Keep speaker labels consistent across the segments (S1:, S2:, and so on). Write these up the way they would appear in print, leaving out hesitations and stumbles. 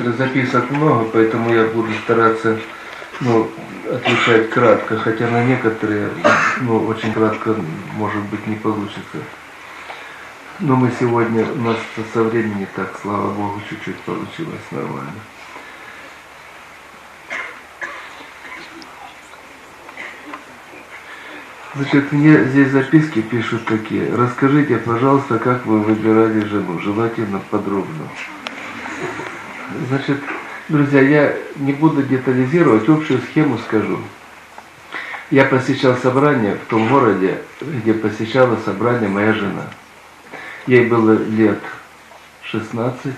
S1: некоторых записок много, поэтому я буду стараться отвечать кратко, хотя на некоторые очень кратко, может быть, не получится. Но мы сегодня, у нас со времени так, слава Богу, чуть-чуть получилось нормально. Значит, мне здесь записки пишут такие. Расскажите, пожалуйста, как вы выбирали жену, желательно подробно. Значит, друзья, я не буду детализировать, общую схему скажу. Я посещал собрание в том городе, где посещала собрание моя жена. Ей было лет 16,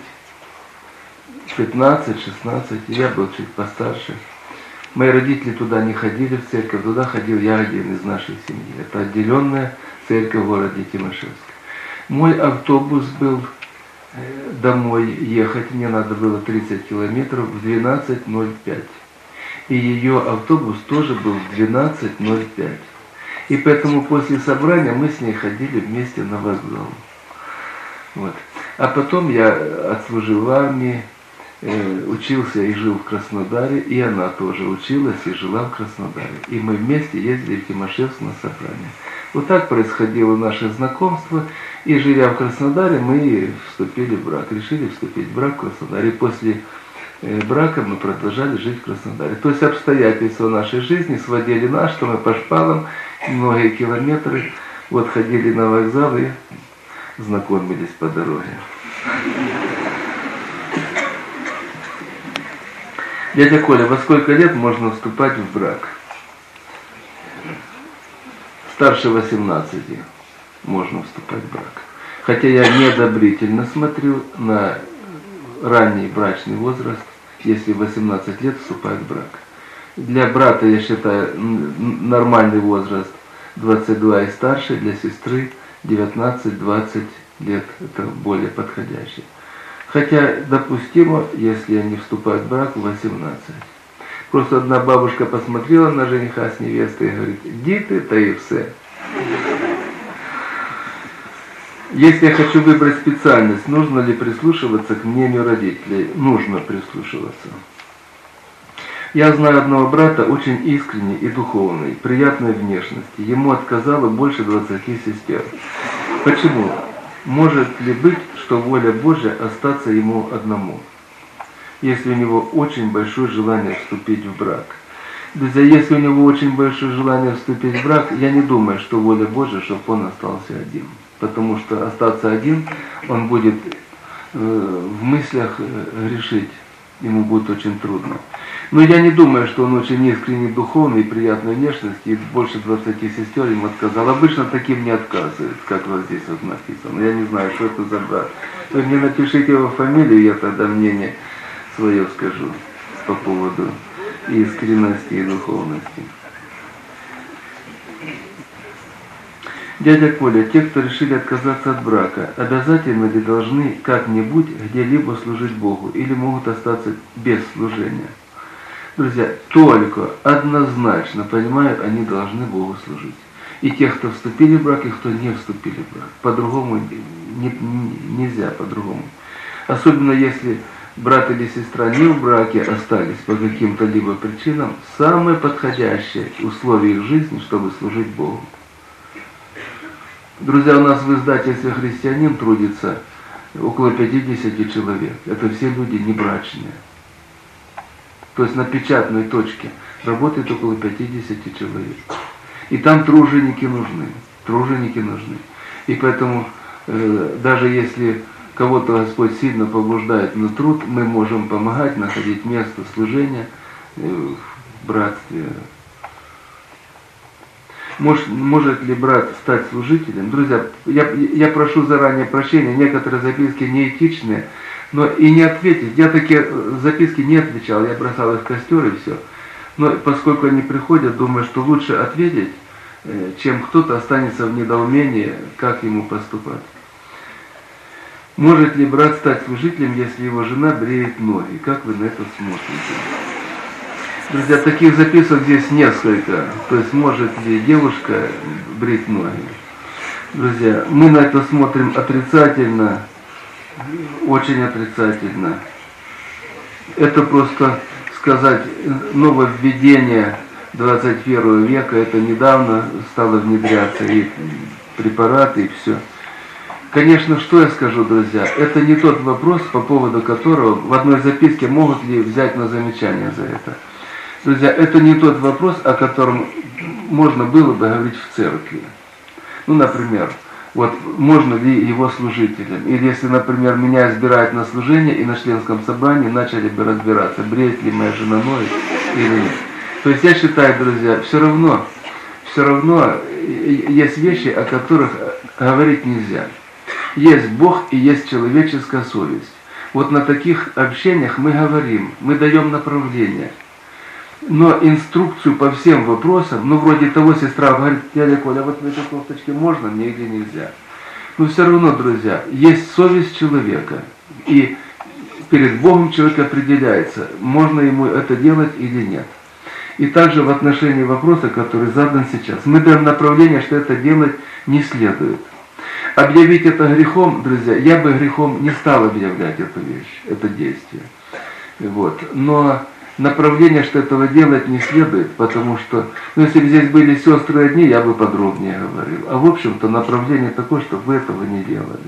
S1: 15-16, я был чуть постарше. Мои родители туда не ходили в церковь, туда ходил я один из нашей семьи. Это отделенная церковь в городе Тимошевск. Мой автобус был домой ехать, мне надо было 30 километров в 12:05. И ее автобус тоже был в 12:05. И поэтому после собрания мы с ней ходили вместе на вокзал. Вот. А потом я отслужил в армии, учился и жил в Краснодаре, и она тоже училась и жила в Краснодаре. И мы вместе ездили в Тимошевск на собрание. Вот так происходило наше знакомство, и живя в Краснодаре, мы вступили в брак, решили вступить в брак в Краснодаре. И после брака мы продолжали жить в Краснодаре. То есть обстоятельства нашей жизни сводили нас, что мы по шпалам многие километры вот ходили на вокзал и знакомились по дороге. Дядя Коля, во сколько лет можно вступать в брак? Старше 18 можно вступать в брак. Хотя я неодобрительно смотрю на ранний брачный возраст, если 18 лет вступает в брак. Для брата, я считаю, нормальный возраст 22 и старше, для сестры 19-20 лет, это более подходящий. Хотя допустимо, если они вступают в брак в 18. Просто одна бабушка посмотрела на жениха с невестой и говорит: «Діти, та и все». Если я хочу выбрать специальность, нужно ли прислушиваться к мнению родителей? Нужно прислушиваться. Я знаю одного брата, очень искренний и духовный, приятной внешности. Ему отказало больше 20 сестер. Почему? Может ли быть, что воля Божья остаться ему одному, если у него очень большое желание вступить в брак? Друзья, если у него очень большое желание вступить в брак, я не думаю, что воля Божья, чтобы он остался один. Потому что остаться один, он будет в мыслях грешить, ему будет очень трудно. Но я не думаю, что он очень искренне духовный, приятной внешности, и больше 20 сестер ему отказал. Обычно таким не отказывают, как вот здесь вот написано. Я не знаю, что это за брат. Вы мне напишите его фамилию, я тогда мнение свое скажу по поводу искренности и духовности. Дядя Коля, те, кто решили отказаться от брака, обязательно ли должны как-нибудь где-либо служить Богу или могут остаться без служения? Друзья, только однозначно, понимаю, они должны Богу служить. И те, кто вступили в брак, и кто не вступили в брак. По-другому нельзя, по-другому. Особенно если брат или сестра не в браке остались по каким-то либо причинам, самое подходящее условие их жизни, чтобы служить Богу. Друзья, у нас в издательстве «Христианин» трудится около 50 человек. Это все люди небрачные. То есть на печатной точке работает около 50 человек. И там труженики нужны. Труженики нужны. И поэтому даже если кого-то Господь сильно побуждает на труд, мы можем помогать находить место служения в братстве. Может ли брат стать служителем? Друзья, я прошу заранее прощения, некоторые записки неэтичные, но и не ответить. Я такие записки не отвечал, я бросал их в костер и все. Но поскольку они приходят, думаю, что лучше ответить, чем кто-то останется в недоумении, как ему поступать. Может ли брат стать служителем, если его жена бреет ноги? Как вы на это смотрите? Друзья, таких записок здесь несколько. То есть, может ли девушка брить ноги? Друзья, мы на это смотрим отрицательно, очень отрицательно. это просто сказать нововведение 21 века, это недавно стало внедряться и препараты, и все. Конечно, что я скажу, друзья, это не тот вопрос, по поводу которого в одной записке могут ли взять на замечание за это. Друзья, это не тот вопрос, о котором можно было бы говорить в церкви. Ну, например, вот можно ли его служителям? Или если, например, меня избирают на служение и на членском собрании начали бы разбираться, бреет ли моя жена ноги или нет. То есть я считаю, друзья, все равно есть вещи, о которых говорить нельзя. Есть Бог и есть человеческая совесть. Вот на таких общениях мы говорим, мы даем направление. Но инструкцию по всем вопросам, ну вроде того, сестра говорит, дядя Коля, вот в этой кофточке можно, мне или нельзя. Но все равно, друзья, есть совесть человека. И перед Богом человек определяется, можно ему это делать или нет. И также в отношении вопроса, который задан сейчас, мы даем направление, что это делать не следует. Объявить это грехом, друзья, я бы грехом не стал объявлять эту вещь, это действие. Вот. Но направление, что этого делать не следует, потому что, ну, если бы здесь были сестры одни, я бы подробнее говорил. А в общем-то направление такое, чтобы вы этого не делали.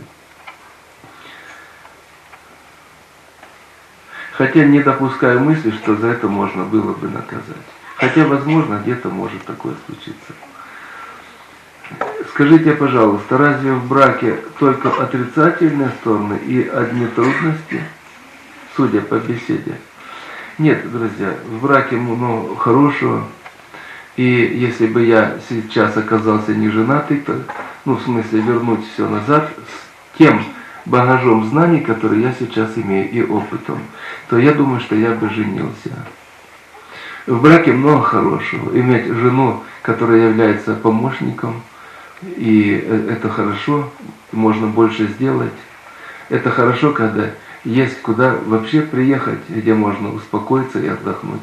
S1: Хотя не допускаю мысли, что за это можно было бы наказать. Хотя, возможно, где-то может такое случиться. Скажите, пожалуйста, разве в браке только отрицательные стороны и одни трудности, судя по беседе? Нет, друзья, в браке много хорошего. И если бы я сейчас оказался не женатый, то, ну, в смысле, вернуть все назад с тем багажом знаний, который я сейчас имею, и опытом, то я думаю, что я бы женился. В браке много хорошего. Иметь жену, которая является помощником, и это хорошо, можно больше сделать. Это хорошо, когда есть куда вообще приехать, где можно успокоиться и отдохнуть.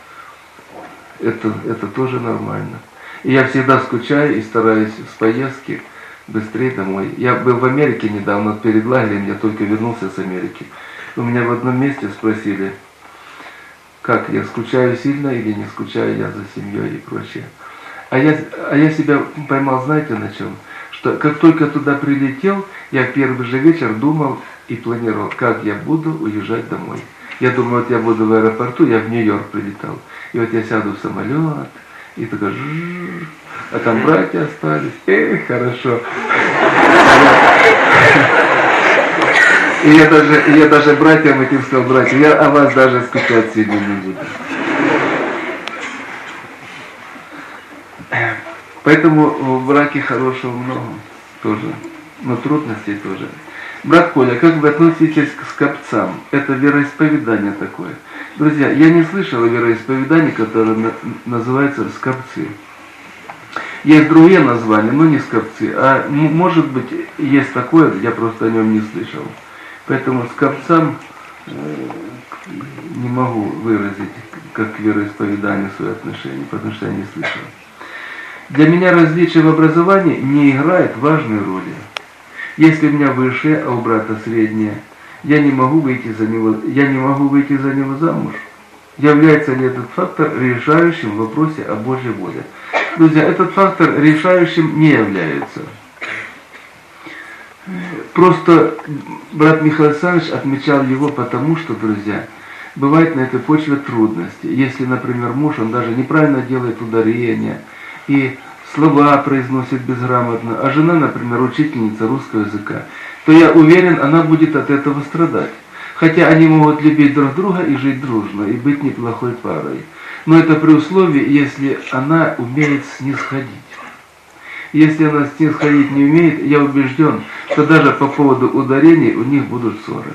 S1: Это тоже нормально. И я всегда скучаю и стараюсь в поездке быстрее домой. Я был в Америке недавно, перед лагерем, я только вернулся с Америки. У меня в одном месте спросили, как я скучаю сильно или не скучаю я за семьей и прочее. А я себя поймал, знаете, на чем? Что как только туда прилетел, я первый же вечер думал и планировал, как я буду уезжать домой. Я думаю, вот я буду в аэропорту, я в Нью-Йорк прилетал. И вот я сяду в самолет, и такой а там братья остались. Хорошо. И я даже братьям этим сказал, братья, я о вас даже скучать сильно не буду. Поэтому в браке хорошего много тоже, но трудностей тоже. Брат Коля, как вы относитесь к скопцам? Это вероисповедание такое. Друзья, я не слышал о вероисповедании, которое называется скопцы. Есть другие названия, но не скопцы. А может быть, есть такое, я просто о нем не слышал. Поэтому скопцам не могу выразить как к вероисповеданию свои отношения, потому что я не слышал. Для меня различие в образовании не играет важной роли. Если у меня высшее, а у брата среднее, я не могу выйти за него замуж. Является ли этот фактор решающим в вопросе о Божьей воле? Друзья, этот фактор решающим не является. Просто брат Михаил Александрович отмечал его потому, что, друзья, бывает на этой почве трудности. Если, например, муж, он даже неправильно делает ударения, и слова произносит безграмотно, а жена, например, учительница русского языка, то я уверен, она будет от этого страдать. Хотя они могут любить друг друга и жить дружно, и быть неплохой парой. Но это при условии, если она умеет снисходить. Если она снисходить не умеет, я убежден, что даже по поводу ударений у них будут ссоры.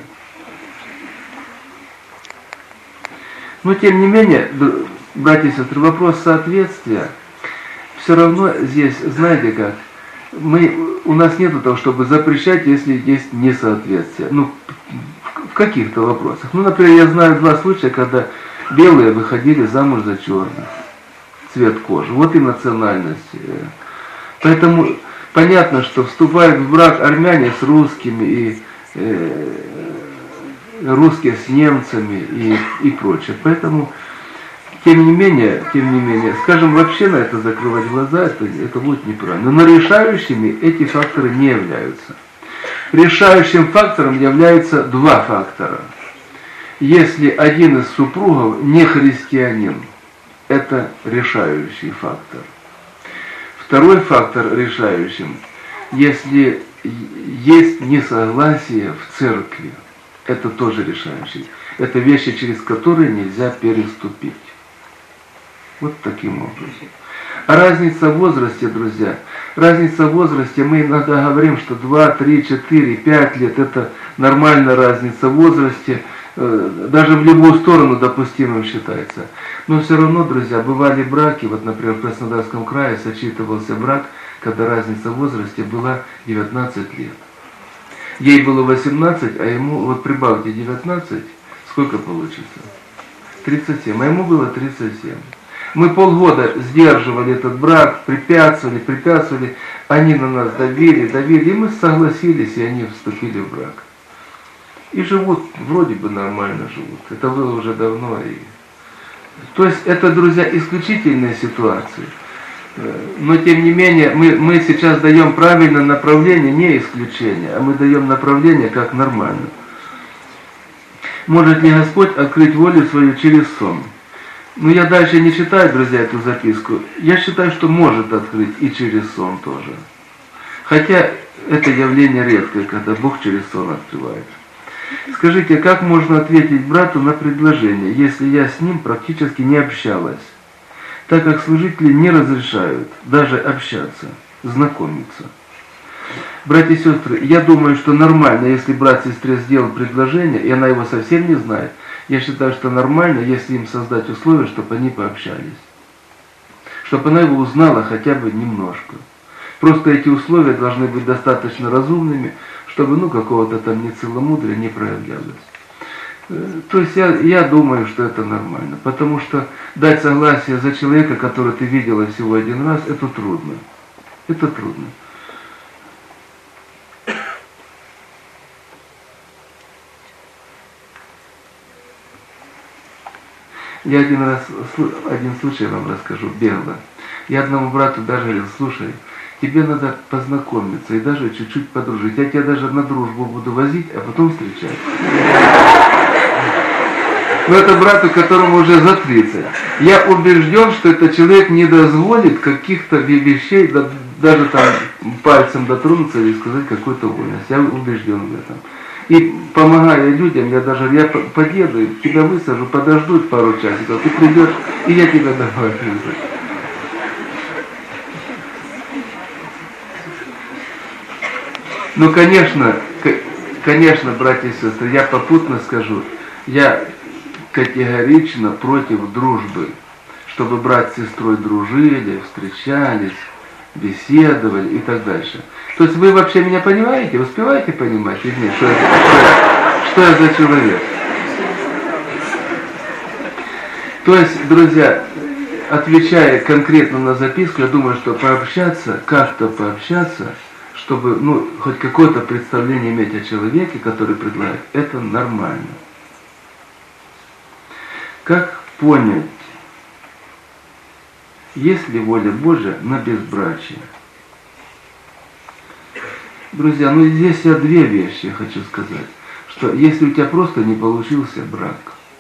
S1: Но тем не менее, братья и сестры, вопрос соответствия, все равно здесь, знаете как, у нас нет того, чтобы запрещать, если есть несоответствие. Ну, в каких-то вопросах. Ну, например, я знаю 2 случая, когда белые выходили замуж за черных. Цвет кожи. Вот и национальность. Поэтому понятно, что вступают в брак армяне с русскими и русские с немцами и прочее. Поэтому, тем не менее, скажем, вообще на это закрывать глаза, это будет неправильно. Но решающими эти факторы не являются. Решающим фактором являются два фактора. Если один из супругов не христианин, это решающий фактор. Второй фактор решающим, если есть несогласие в церкви, это тоже решающий. Это вещи, через которые нельзя переступить. Вот таким образом. А разница в возрасте, друзья, разница в возрасте, мы иногда говорим, что 2, 3, 4, 5 лет, это нормальная разница в возрасте, даже в любую сторону допустимым считается. Но все равно, друзья, бывали браки, вот, например, в Краснодарском крае сочетывался брак, когда разница в возрасте была 19 лет. Ей было 18, а ему, вот прибавьте 19, сколько получится? 37, а ему было 37. Мы полгода сдерживали этот брак, препятствовали, они на нас давили, и мы согласились, и они вступили в брак. И живут, вроде бы нормально живут. Это было уже давно. То есть это, друзья, исключительные ситуации. Но тем не менее, мы сейчас даем правильное направление, не исключение, а мы даем направление как нормально. Может ли Господь открыть волю свою через сон? Но я дальше не читаю, друзья, эту записку. Я считаю, что может открыть и через сон тоже. Хотя это явление редкое, когда Бог через сон открывает. Скажите, как можно ответить брату на предложение, если я с ним практически не общалась, так как служители не разрешают даже общаться, знакомиться? Братья и сестры, я думаю, что нормально, если брат сестре сделал предложение, и она его совсем не знает, я считаю, что нормально, если им создать условия, чтобы они пообщались. Чтобы она его узнала хотя бы немножко. Просто эти условия должны быть достаточно разумными, чтобы какого-то там нецеломудрия не проявлялось. То есть я думаю, что это нормально. Потому что дать согласие за человека, которого ты видела всего один раз, это трудно. Это трудно. Я один случай вам расскажу, бегло. Я одному брату даже говорил: слушай, тебе надо познакомиться и даже чуть-чуть подружить. Я тебя даже на дружбу буду возить, а потом встречать. Но это брату, которому уже за 30. Я убежден, что этот человек не дозволит каких-то вещей, даже там пальцем дотронуться или сказать какую-то вольность. Я убежден в этом. И помогая людям, я подъеду, тебя высажу, подожду пару часиков, ты придешь, и я тебя домой отвезу. Ну, конечно, братья и сестры, я попутно скажу, я категорично против дружбы, чтобы брат с сестрой дружили, встречались, беседовали и так дальше. То есть вы вообще меня понимаете, успеваете понимать или нет, что я за человек? То есть, друзья, отвечая конкретно на записку, я думаю, что как-то пообщаться, чтобы хоть какое-то представление иметь о человеке, который предлагает, это нормально. Как понять, есть ли воля Божья на безбрачие? Друзья, здесь я две вещи хочу сказать. Что если у тебя просто не получился брак,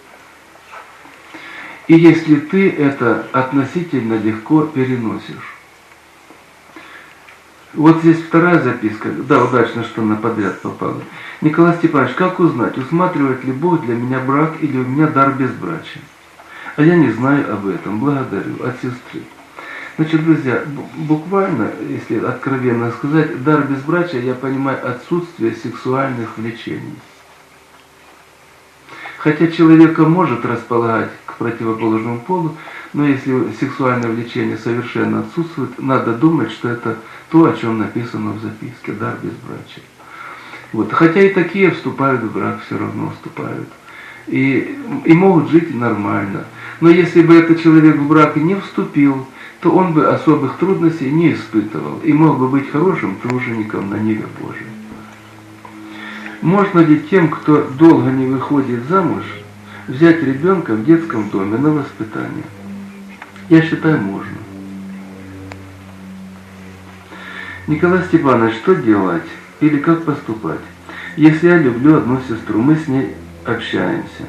S1: и если ты это относительно легко переносишь. Вот здесь вторая записка. Да, удачно, что она подряд попала. Николай Степанович, как узнать, усматривает ли Бог для меня брак или у меня дар безбрачия? А я не знаю об этом. Благодарю. От сестры. Значит, друзья, буквально, если откровенно сказать, дар безбрачия, я понимаю, отсутствие сексуальных влечений. Хотя человека может располагать к противоположному полу, но если сексуальное влечение совершенно отсутствует, надо думать, что это то, о чем написано в записке, дар безбрачия. Вот. Хотя и такие вступают в брак, все равно вступают. И могут жить нормально. Но если бы этот человек в брак не вступил, то он бы особых трудностей не испытывал и мог бы быть хорошим тружеником на ниве Божией. Можно ли тем, кто долго не выходит замуж, взять ребенка в детском доме на воспитание? Я считаю, можно. Николай Степанович, что делать или как поступать? Если я люблю одну сестру, мы с ней общаемся.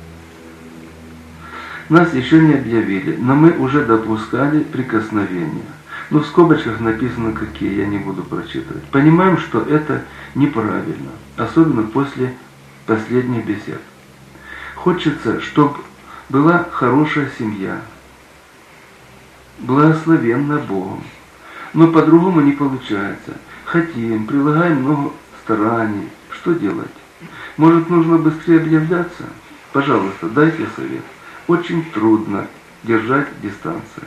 S1: Нас еще не объявили, но мы уже допускали прикосновения. Но в скобочках написано какие, я не буду прочитывать. Понимаем, что это неправильно, особенно после последних бесед. Хочется, чтобы была хорошая семья, благословенная Богом. Но по-другому не получается. Хотим, прилагаем много стараний. Что делать? Может, нужно быстрее объявляться? Пожалуйста, дайте совет. Очень трудно держать дистанцию.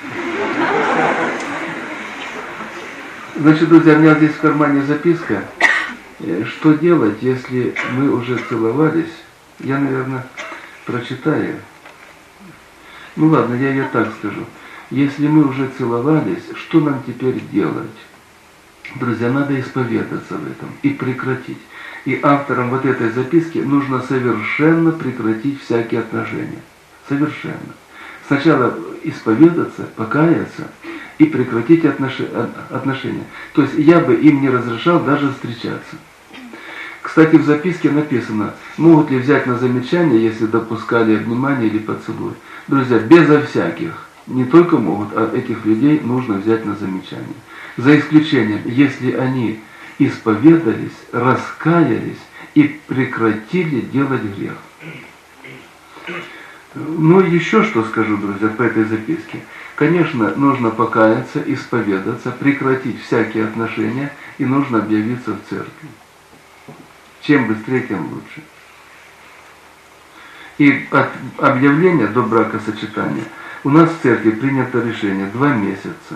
S1: Значит, друзья, у меня здесь в кармане записка. Что делать, если мы уже целовались? Я, наверное, прочитаю. Ну ладно, я ее так скажу. Если мы уже целовались, что нам теперь делать? Друзья, надо исповедаться в этом и прекратить. И авторам вот этой записки нужно совершенно прекратить всякие отношения. Совершенно. Сначала исповедаться, покаяться и прекратить отношения. То есть я бы им не разрешал даже встречаться. Кстати, в записке написано, могут ли взять на замечание, если допускали обнимание или поцелуй. Друзья, безо всяких. Не только могут, а этих людей нужно взять на замечание. За исключением, если они исповедались, раскаялись и прекратили делать грех. Ну, еще что скажу, друзья, по этой записке. Конечно, нужно покаяться, исповедаться, прекратить всякие отношения и нужно объявиться в церкви. Чем быстрее, тем лучше. И от объявления до бракосочетания у нас в церкви принято решение 2 месяца.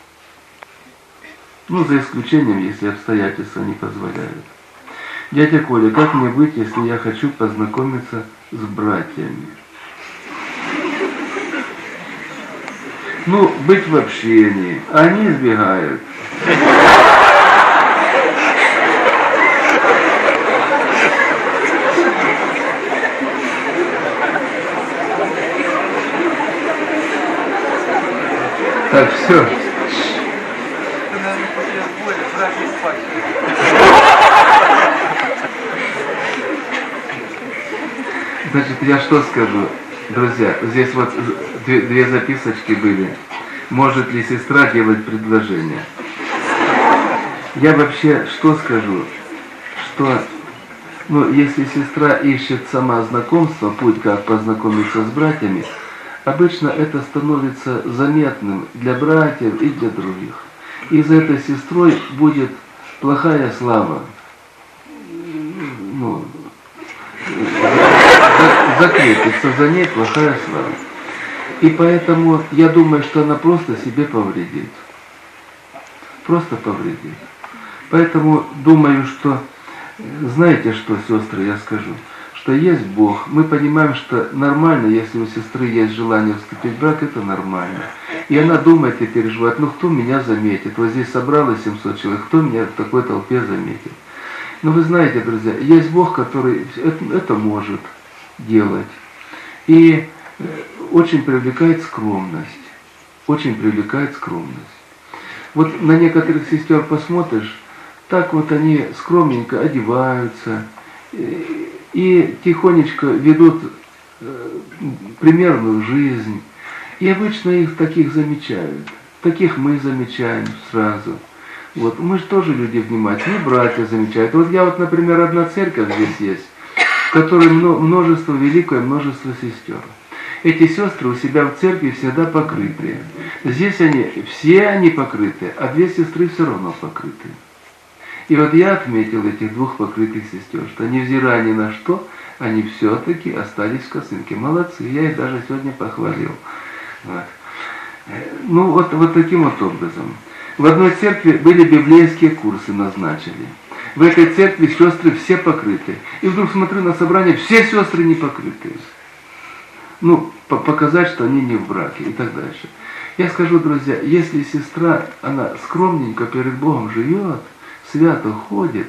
S1: Ну, за исключением, если обстоятельства не позволяют. Дядя Коля, как мне быть, если я хочу познакомиться с братьями? Ну, быть в общении. Они избегают. Так, все. Значит, я что скажу, друзья, здесь вот 2 записочки были. Может ли сестра делать предложение? Я вообще что скажу, что, ну, если сестра ищет сама знакомство, путь как познакомиться с братьями, обычно это становится заметным для братьев и для других. И за этой сестрой будет плохая слава. Ну, закрепится за ней плохая слава. И поэтому я думаю, что она просто себе повредит. Просто повредит. Поэтому думаю, что, знаете что, сестры, я скажу, что есть Бог. Мы понимаем, что нормально, если у сестры есть желание вступить в брак, это нормально. И она думает и переживает, ну кто меня заметит? Вот здесь собралось 700 человек, кто меня в такой толпе заметит? Но вы знаете, друзья, есть Бог, который это может делать. И очень привлекает скромность. Очень привлекает скромность. Вот на некоторых сестер посмотришь, так вот они скромненько одеваются и тихонечко ведут примерную жизнь. И обычно их таких замечают. Таких мы замечаем сразу. Вот. Мы же тоже люди внимательные, братья замечают. Вот я вот, например, одна церковь здесь есть, в которой множество, великое множество сестер. Эти сестры у себя в церкви всегда покрытые. Здесь все они покрытые, а 2 сестры все равно покрытые. И вот я отметил этих 2 покрытых сестер, что невзирая ни на что, они все-таки остались в косынке. Молодцы, я их даже сегодня похвалил. Вот. Ну вот таким вот образом. В одной церкви были библейские курсы назначили. В этой церкви сестры все покрыты. И вдруг смотрю на собрание, все сестры не покрытые. Ну, показать, что они не в браке и так дальше. Я скажу, друзья, если сестра, она скромненько перед Богом живет, свято ходит,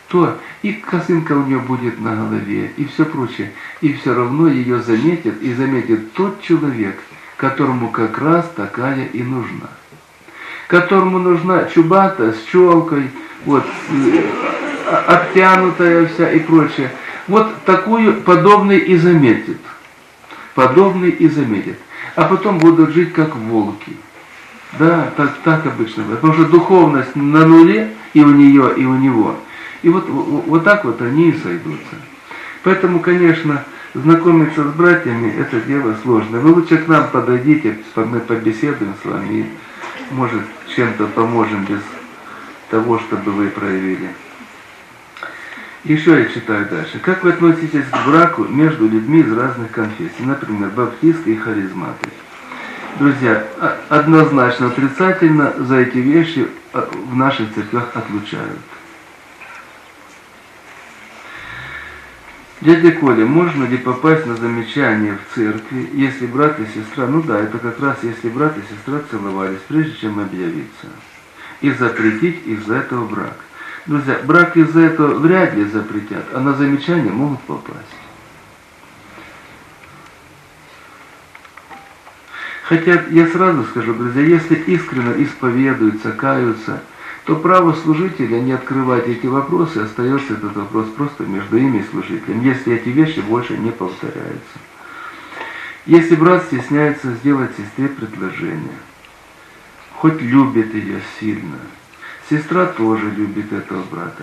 S1: то и косынка у нее будет на голове, и все прочее. И все равно ее заметит, и заметит тот человек, которому как раз такая и нужна. Которому нужна чубата с челкой, вот, обтянутая вся и прочее. Вот такую подобный и заметит. Подобный и заметит. А потом будут жить как волки. Да, так обычно бывает. Потому что духовность на нуле и у нее, и у него. И вот так вот они и сойдутся. Поэтому, конечно, знакомиться с братьями – это дело сложное. Вы лучше к нам подойдите, мы побеседуем с вами и, может, чем-то поможем без того, чтобы вы проявили. Еще я читаю дальше. Как вы относитесь к браку между людьми из разных конфессий, например, баптисты и харизматы? Друзья, однозначно отрицательно за эти вещи в наших церквях отлучают. Дядя Коля, можно ли попасть на замечание в церкви, если брат и сестра, ну да, это как раз если брат и сестра целовались, прежде чем объявиться, и запретить из-за этого брак? Друзья, брак из-за этого вряд ли запретят, а на замечание могут попасть. Хотя я сразу скажу, друзья, если искренне исповедуются, каются, то право служителя не открывать эти вопросы, остается этот вопрос просто между ими и служителем, если эти вещи больше не повторяются. Если брат стесняется сделать сестре предложение, хоть любит ее сильно, сестра тоже любит этого брата.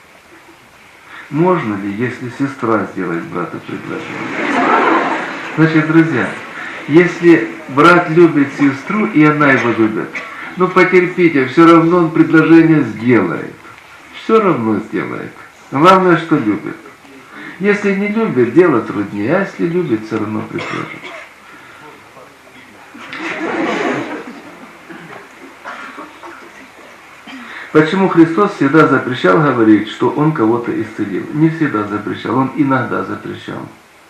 S1: Можно ли, если сестра сделает брату предложение? Значит, друзья, если брат любит сестру, и она его любит, ну потерпите, все равно он предложение сделает. Все равно сделает. Главное, что любит. Если не любит, дело труднее, а если любит, все равно предложит. Почему Христос всегда запрещал говорить, что Он кого-то исцелил? Не всегда запрещал, Он иногда запрещал.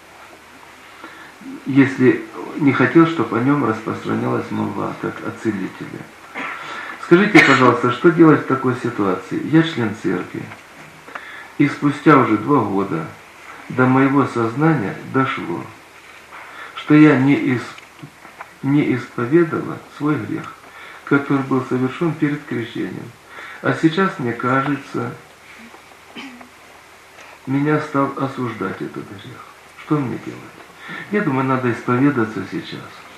S1: Если не хотел, чтобы о нем распространялась молва, как о целителе. Скажите, пожалуйста, что делать в такой ситуации? Я член церкви, и спустя уже 2 года до моего сознания дошло, что я не исповедовала свой грех, который был совершен перед крещением. А сейчас, мне кажется, меня стал осуждать этот грех. Что мне делать? Я думаю, надо исповедаться сейчас.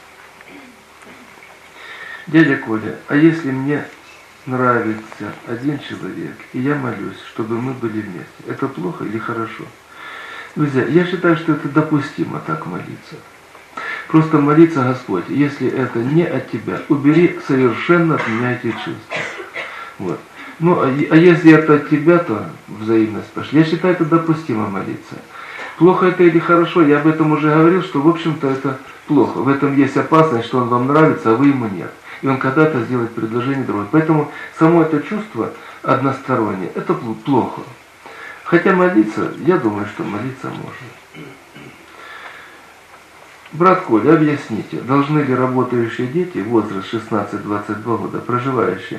S1: Дядя Коля, а если мне нравится один человек, и я молюсь, чтобы мы были вместе, это плохо или хорошо? Друзья, я считаю, что это допустимо так молиться. Просто молиться, Господь, если это не от Тебя, убери совершенно от меня эти чувства. Вот. Ну, а если это от Тебя, то взаимность пошли. Я считаю, это допустимо молиться. Плохо это или хорошо, я об этом уже говорил, что, в общем-то, это плохо. В этом есть опасность, что он вам нравится, а вы ему нет. И он когда-то сделает предложение другое. Поэтому само это чувство одностороннее, это плохо. Хотя молиться, я думаю, что молиться можно. Брат Коля, объясните, должны ли работающие дети, возраст 16-22 года, проживающие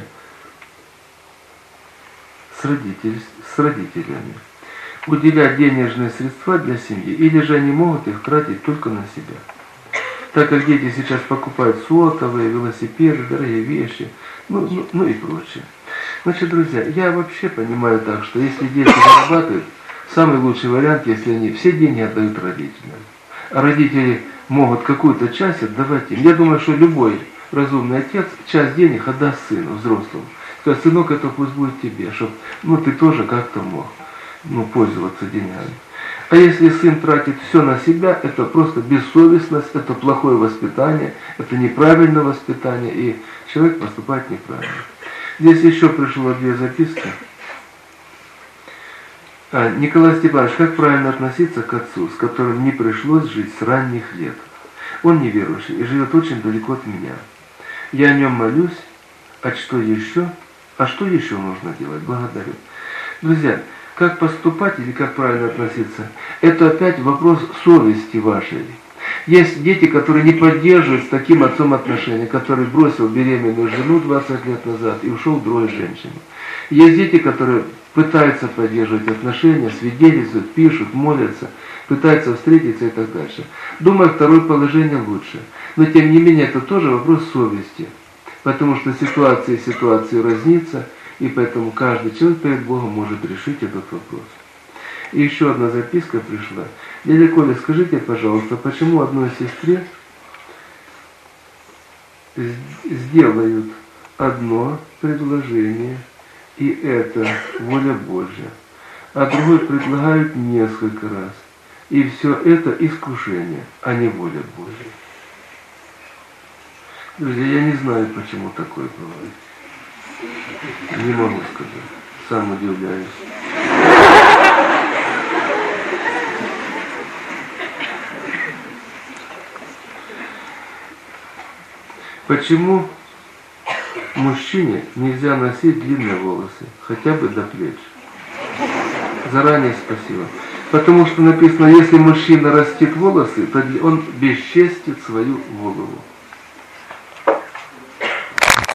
S1: с родителями, уделять денежные средства для семьи, или же они могут их тратить только на себя? Так как дети сейчас покупают сотовые, велосипеды, дорогие вещи, ну и прочее. Значит, друзья, я вообще понимаю так, что если дети зарабатывают, самый лучший вариант, если они все деньги отдают родителям. А родители могут какую-то часть отдавать им. Я думаю, что любой разумный отец часть денег отдаст сыну, взрослому. Скажет, сынок, это пусть будет тебе, чтобы ты тоже как-то мог пользоваться деньгами. А если сын тратит все на себя, это просто бессовестность, это плохое воспитание, это неправильное воспитание, и человек поступает неправильно. Здесь еще пришло 2 записки. Николай Степанович, как правильно относиться к отцу, с которым не пришлось жить с ранних лет? Он неверующий и живет очень далеко от меня. Я о нем молюсь, а что еще нужно делать? Благодарю. Друзья, как поступать или как правильно относиться, это опять вопрос совести вашей. Есть дети, которые не поддерживают с таким отцом отношения, который бросил беременную жену 20 лет назад и ушел к другой женщине. Есть дети, которые пытаются поддерживать отношения, свидетельствуют, пишут, молятся, пытаются встретиться и так дальше. Думаю, второе положение лучше. Но тем не менее, это тоже вопрос совести. Потому что ситуация разнится, и поэтому каждый человек перед Богом может решить этот вопрос. И еще одна записка пришла. Дядя Коля, скажите, пожалуйста, почему одной сестре сделают одно предложение, и это воля Божья, а другой предлагают несколько раз, и все это искушение, а не воля Божья. Друзья, я не знаю, почему такое бывает. Не могу сказать. Сам удивляюсь. Почему мужчине нельзя носить длинные волосы, хотя бы до плеч? Заранее спасибо. Потому что написано, если мужчина растит волосы, то он бесчестит свою голову.